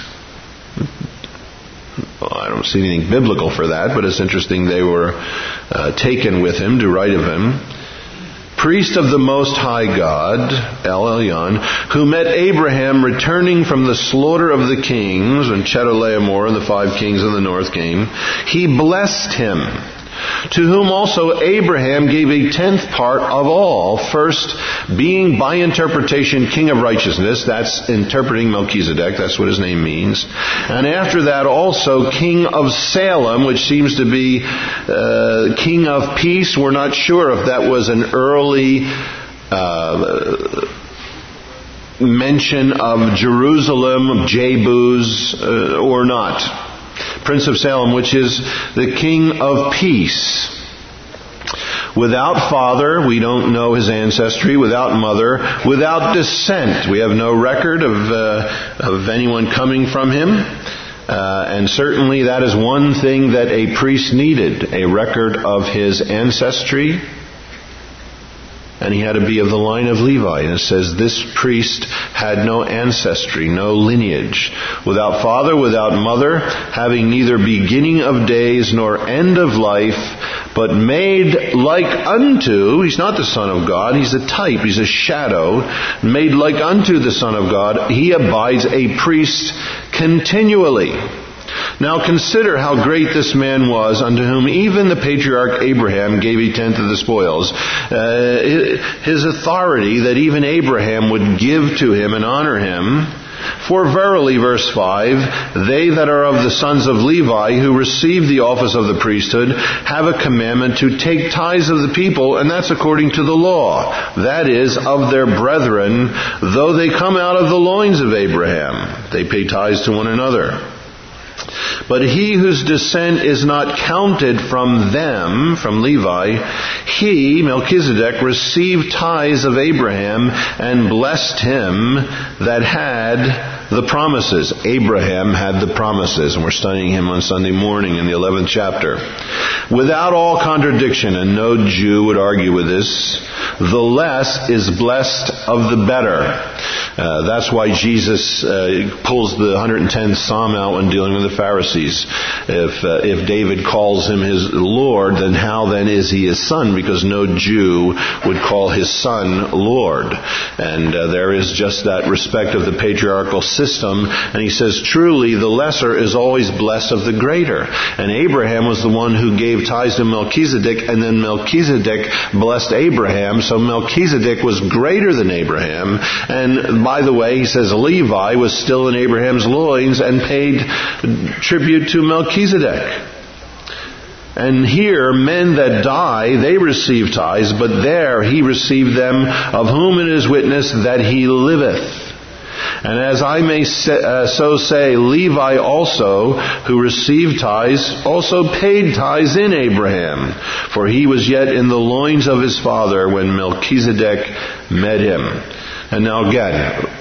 Well, I don't see anything biblical for that, but it's interesting they were taken with him to write of him. Priest of the Most High God, El Elyon, who met Abraham returning from the slaughter of the kings, when Chedorlaomer and the 5 kings of the north came. He blessed him, to whom also Abraham gave a 10th part of all, first being by interpretation King of Righteousness, that's interpreting Melchizedek, that's what his name means, and after that also King of Salem, which seems to be King of Peace. We're not sure if that was an early mention of Jerusalem, of Jebus, or not. Prince of Salem, which is the King of Peace. Without father, we don't know his ancestry. Without mother, without descent, we have no record of anyone coming from him. And certainly that is one thing that a priest needed, a record of his ancestry. And he had to be of the line of Levi. And it says this priest had no ancestry, no lineage. Without father, without mother, having neither beginning of days nor end of life, but made like unto, he's not the Son of God, he's a type, he's a shadow, made like unto the Son of God, he abides a priest continually. Now consider how great this man was, unto whom even the patriarch Abraham gave a 10th of the spoils. His authority that even Abraham would give to him and honor him. For verily, verse 5, they that are of the sons of Levi, who receive the office of the priesthood, have a commandment to take tithes of the people, and that's according to the law. That is, of their brethren, though they come out of the loins of Abraham. They pay tithes to one another. But he whose descent is not counted from them, from Levi, he, Melchizedek, received tithes of Abraham and blessed him that had the promises. Abraham had the promises, and we're studying him on Sunday morning in the 11th chapter. Without all contradiction, and no Jew would argue with this, the less is blessed of the better. That's why Jesus pulls the 110th Psalm out when dealing with the Pharisees. If David calls him his Lord, then how then is he his son? Because no Jew would call his son Lord. And there is just that respect of the patriarchal system. And he says, truly, the lesser is always blessed of the greater. And Abraham was the one who gave tithes to Melchizedek, and then Melchizedek blessed Abraham. So Melchizedek was greater than Abraham. And by the way, he says Levi was still in Abraham's loins and paid tribute to Melchizedek. And here, men that die, they receive tithes, but there he received them, of whom it is witness that he liveth. And as I may so say, Levi also, who received tithes, also paid tithes in Abraham, for he was yet in the loins of his father when Melchizedek met him. And now again,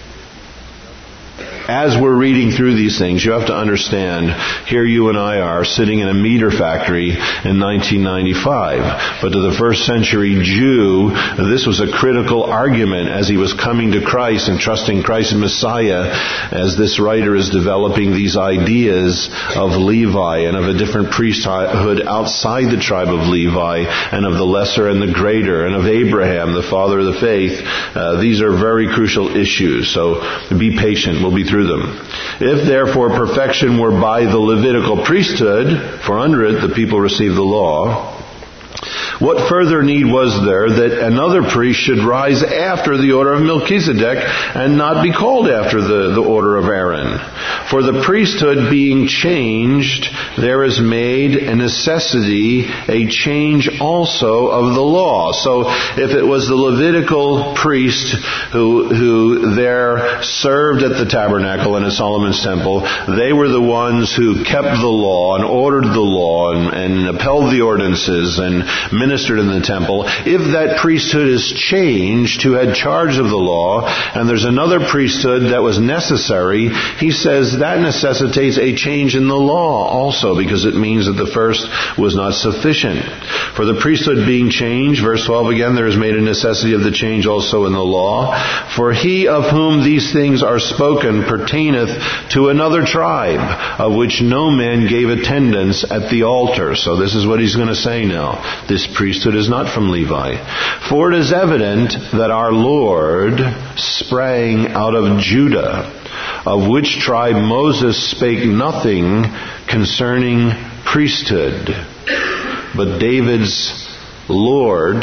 as we're reading through these things, you have to understand, here you and I are sitting in a meter factory in 1995. But to the first century Jew, this was a critical argument as he was coming to Christ and trusting Christ and Messiah, as this writer is developing these ideas of Levi and of a different priesthood outside the tribe of Levi, and of the lesser and the greater, and of Abraham, the father of the faith. These are very crucial issues. So be patient. We'll be through them. If therefore perfection were by the Levitical priesthood, for under it the people received the law, what further need was there that another priest should rise after the order of Melchizedek and not be called after the order of Aaron? For the priesthood being changed, there is made a necessity a change also of the law. So if it was the Levitical priest who there served at the tabernacle and at Solomon's temple, they were the ones who kept the law and ordered the law and upheld the ordinances and ministered in the temple. If that priesthood is changed, who had charge of the law, and there's another priesthood that was necessary, he says that necessitates a change in the law also, because it means that the first was not sufficient. For the priesthood being changed, verse 12 again, there is made a necessity of the change also in the law. For he of whom these things are spoken pertaineth to another tribe, of which no man gave attendance at the altar. So this is what he's going to say now. This priesthood is not from Levi. For it is evident that our Lord sprang out of Judah, of which tribe Moses spake nothing concerning priesthood. But David's Lord,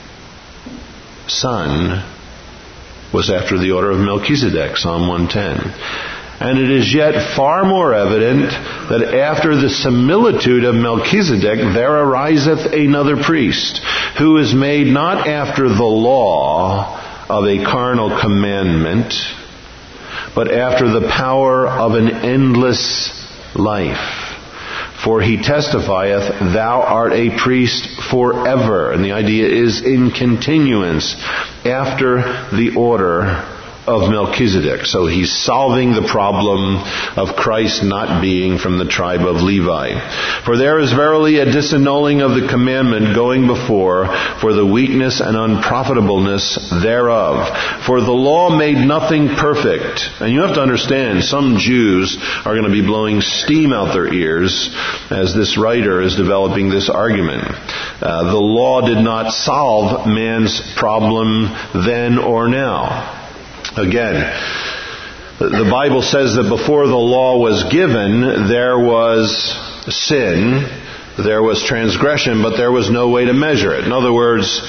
son, was after the order of Melchizedek, Psalm 110. And it is yet far more evident that after the similitude of Melchizedek there ariseth another priest, who is made not after the law of a carnal commandment, but after the power of an endless life. For he testifieth, thou art a priest forever. And the idea is in continuance, after the order of Melchizedek. So he's solving the problem of Christ not being from the tribe of Levi. For there is verily a disannulling of the commandment going before, for the weakness and unprofitableness thereof. For the law made nothing perfect. And you have to understand, some Jews are going to be blowing steam out their ears as this writer is developing this argument. The law did not solve man's problem then or now. Again, the Bible says that before the law was given, there was sin, there was transgression, but there was no way to measure it. In other words,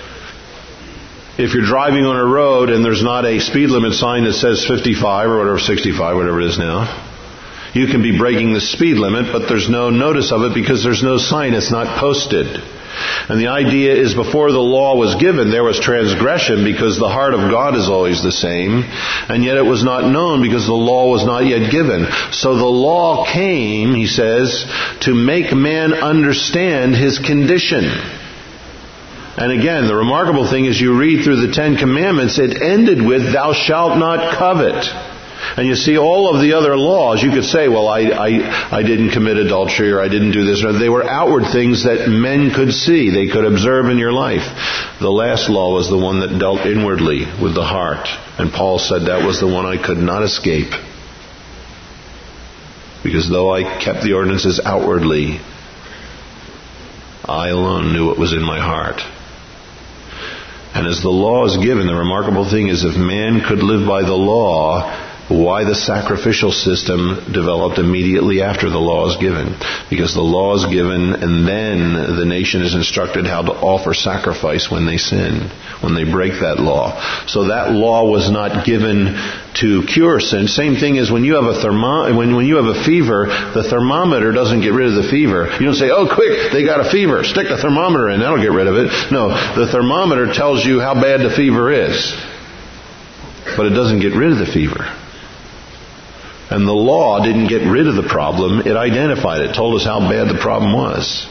if you're driving on a road and there's not a speed limit sign that says 55 or whatever, 65, whatever it is now, you can be breaking the speed limit, but there's no notice of it because there's no sign, it's not posted. And the idea is before the law was given, there was transgression because the heart of God is always the same, and yet it was not known because the law was not yet given. So the law came, he says, to make man understand his condition. And again, the remarkable thing is you read through the Ten Commandments, it ended with, thou shalt not covet. And you see, all of the other laws, you could say, well, I didn't commit adultery, or I didn't do this, or they were outward things that men could see, they could observe in your life. The last law was the one that dealt inwardly with the heart. And Paul said that was the one I could not escape. Because though I kept the ordinances outwardly, I alone knew what was in my heart. And as the law is given, the remarkable thing is, if man could live by the law, why the sacrificial system developed immediately after the law is given? Because the law is given, and then the nation is instructed how to offer sacrifice when they sin, when they break that law. So that law was not given to cure sin. Same thing as when you have when you have a fever, the thermometer doesn't get rid of the fever. You don't say, oh, quick, they got a fever, stick the thermometer in, that'll get rid of it. No, the thermometer tells you how bad the fever is, but it doesn't get rid of the fever. And the law didn't get rid of the problem, it identified it, told us how bad the problem was.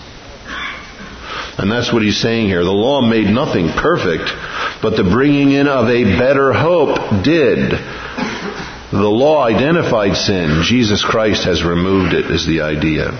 And that's what he's saying here. The law made nothing perfect, but the bringing in of a better hope did. The law identified sin. Jesus Christ has removed it, is the idea.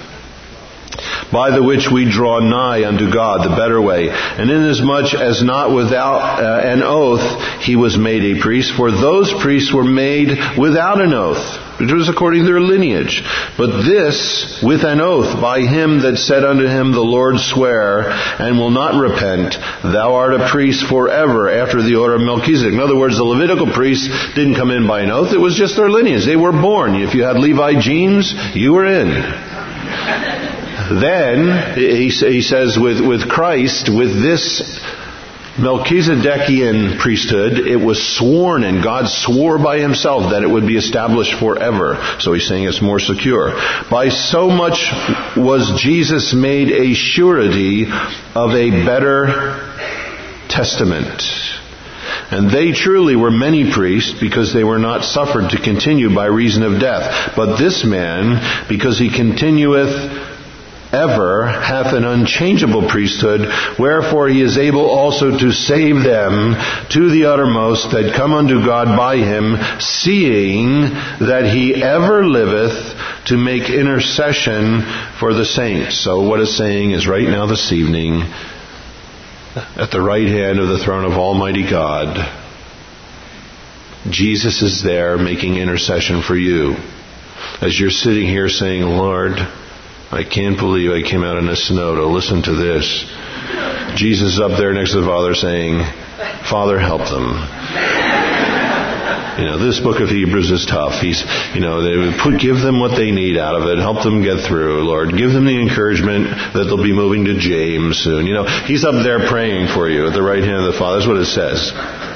By the which we draw nigh unto God, the better way. And inasmuch as not without an oath he was made a priest, for those priests were made without an oath, which was according to their lineage. But this with an oath, by him that said unto him, the Lord swear, and will not repent, thou art a priest forever after the order of Melchizedek. In other words, the Levitical priests didn't come in by an oath, it was just their lineage. They were born. If you had Levi genes, you were in. Then, he says, with Christ, with this Melchizedekian priesthood, it was sworn, and God swore by himself that it would be established forever. So he's saying it's more secure. By so much was Jesus made a surety of a better testament. And they truly were many priests, because they were not suffered to continue by reason of death. But this man, because he continueth ever, hath an unchangeable priesthood, wherefore he is able also to save them to the uttermost that come unto God by him, seeing that he ever liveth to make intercession for the saints. So what it's saying is, right now this evening, at the right hand of the throne of Almighty God, Jesus is there making intercession for you. As you're sitting here saying, Lord, I can't believe I came out in a snow to listen to this. Jesus is up there next to the Father saying, Father, help them. This book of Hebrews is tough. Give them what they need out of it. Help them get through, Lord. Give them the encouragement that they'll be moving to James soon. He's up there praying for you at the right hand of the Father. That's what it says.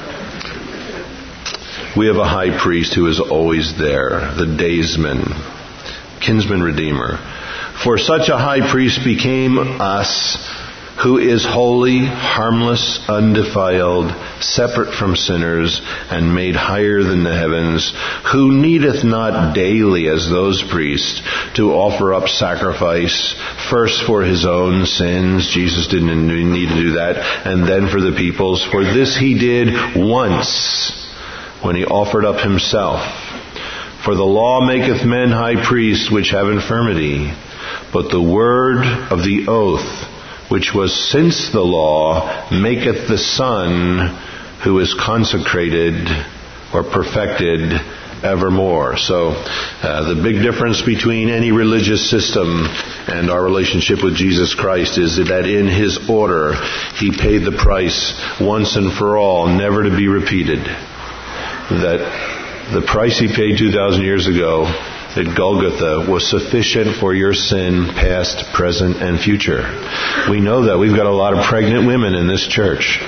We have a high priest who is always there, the daysman, kinsman redeemer. For such a high priest became us, who is holy, harmless, undefiled, separate from sinners, and made higher than the heavens, who needeth not daily, as those priests, to offer up sacrifice, first for his own sins. Jesus didn't need to do that, and then for the people's. For this he did once, when he offered up himself. For the law maketh men high priests which have infirmity, but the word of the oath, which was since the law, maketh the Son, who is consecrated or perfected evermore. So the big difference between any religious system and our relationship with Jesus Christ is that in his order, he paid the price once and for all, never to be repeated. That the price he paid 2,000 years ago at Golgotha was sufficient for your sin, past, present, and future. We know that. We've got a lot of pregnant women in this church.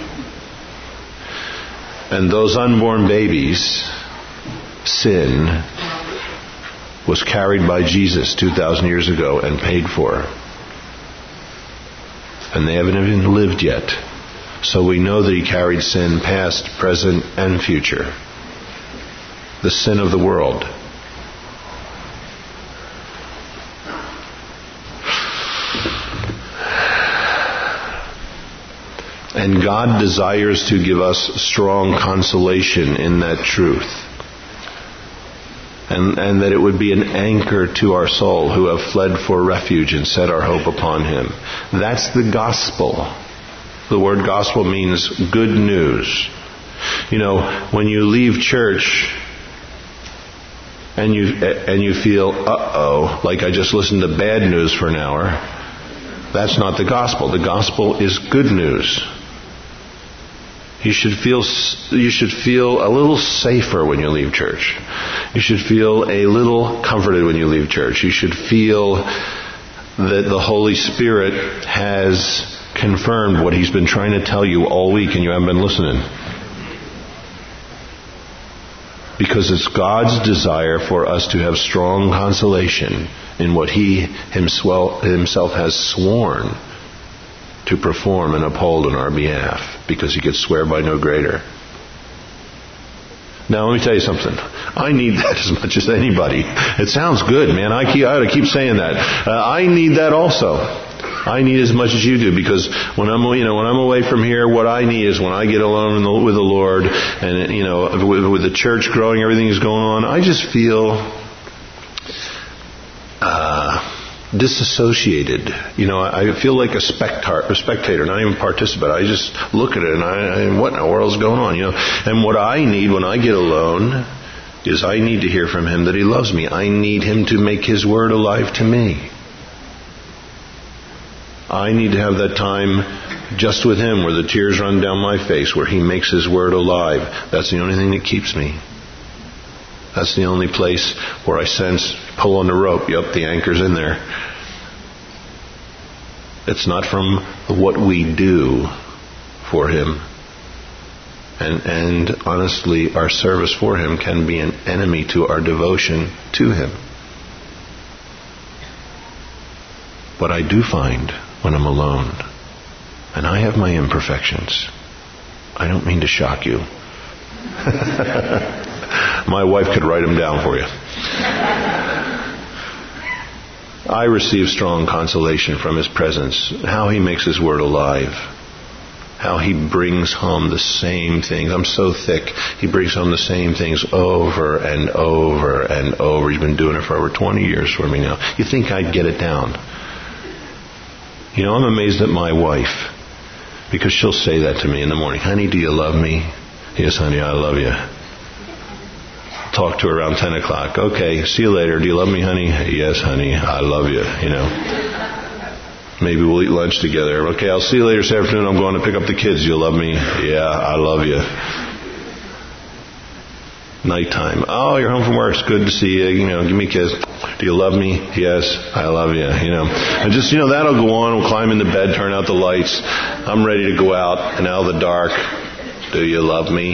And those unborn babies' sin was carried by Jesus 2,000 years ago and paid for. And they haven't even lived yet. So we know that he carried sin, past, present, and future. The sin of the world. And God desires to give us strong consolation in that truth. and that it would be an anchor to our soul who have fled for refuge and set our hope upon Him. That's the gospel. The word gospel means good news. You know, when you leave church and you feel, like I just listened to bad news for an hour, that's not the gospel. The gospel is good news. You should feel a little safer when you leave church. You should feel a little comforted when you leave church. You should feel that the Holy Spirit has confirmed what He's been trying to tell you all week and you haven't been listening. Because it's God's desire for us to have strong consolation in what He Himself has sworn to perform and uphold on our behalf, because He could swear by no greater. Now let me tell you something. I need that as much as anybody. It sounds good, man. I ought to keep saying that. I need that also. I need as much as you do, because when I'm away from here, what I need is when I get alone with the Lord, and with the church growing, everything is going on, I just feel disassociated. I feel like a spectator, not even participant. I just look at it and what in the world is going on? And what I need when I get alone is I need to hear from Him that He loves me. I need Him to make His word alive to me. I need to have that time just with Him where the tears run down my face, where He makes His word alive. That's the only thing that keeps me. That's the only place where I sense, pull on the rope. Yep, the anchor's in there. It's not from what we do for Him. And honestly, our service for Him can be an enemy to our devotion to Him. What I do find when I'm alone, and I have my imperfections. I don't mean to shock you. My wife could write them down for you. I receive strong consolation from His presence, how He makes His word alive, how He brings home the same things. I'm so thick. He brings home the same things over and over and over. He's been doing it for over 20 years for me now. You think I'd get it down? I'm amazed at my wife, because she'll say that to me in the morning. Honey, do you love me? Yes, honey, I love you. Talk to her around 10 o'clock. Okay, see you later. Do you love me, honey? Yes, honey, I love you. Maybe we'll eat lunch together. Okay, I'll see you later this afternoon. I'm going to pick up the kids. Do you love me? Yeah, I love you. Nighttime. Oh, you're home from work. It's good to see you. Give me a kiss. Do you love me? Yes, I love you. And just, that'll go on. We'll climb into bed, turn out the lights. I'm ready to go out, and out of the dark. Do you love me?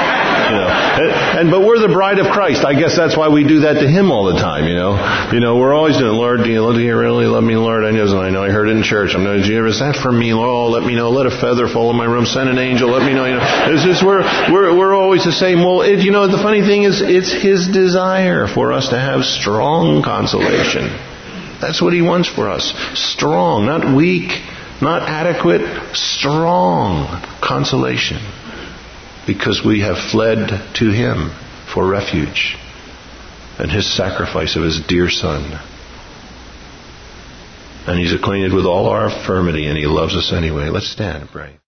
But we're the bride of Christ. I guess that's why we do that to Him all the time, We're always doing, Lord, do you really love me, Lord? I know I heard it in church. Is that for me? Oh, let me know. Let a feather fall in my room. Send an angel. Let me know. It's just, we're always the same. Well, the funny thing is, it's His desire for us to have strong consolation. That's what He wants for us. Strong, not weak, not adequate, strong consolation. Because we have fled to Him for refuge and His sacrifice of His dear Son. And He's acquainted with all our infirmity, and He loves us anyway. Let's stand and pray.